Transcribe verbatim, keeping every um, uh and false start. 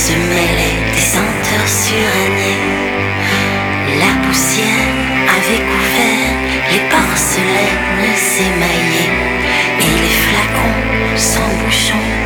se mêlait des senteurs surannées. La poussière avait couvert les porcelaines émaillées et les flacons sans bouchon